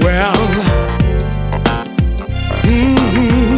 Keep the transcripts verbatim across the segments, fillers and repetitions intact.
Well, mm-hmm,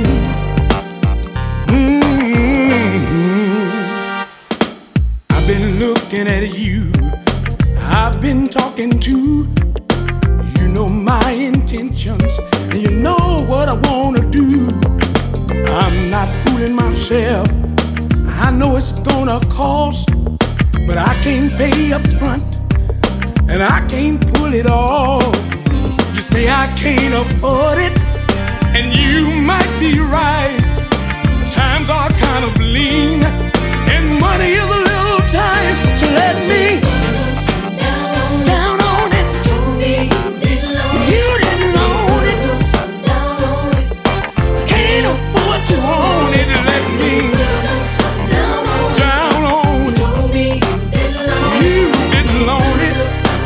mm-hmm. I've been looking at you, I've been talking to. You know my intentions, and you know what I wanna do. I'm not fooling myself, I know it's gonna cost, but I can't pay up front, and I can't pull it off. You say I can't afford it, and you might be right. Times are kind of lean, and money is a little tight. So let me down on it. You didn't own it. Can't afford to own it. Let me down on it. You didn't own it.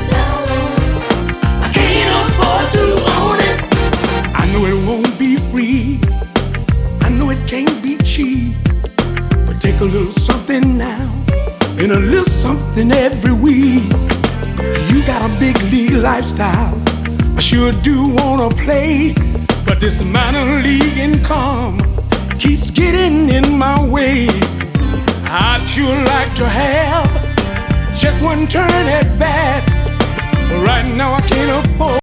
I can't afford to own it. I know it won't be free, I know it can't be cheap, but take a little something now and a little something every week. You got a big league lifestyle, I sure do wanna play, but this minor league income keeps getting in my way. I'd sure like to have just one turn at bat, but right now I can't afford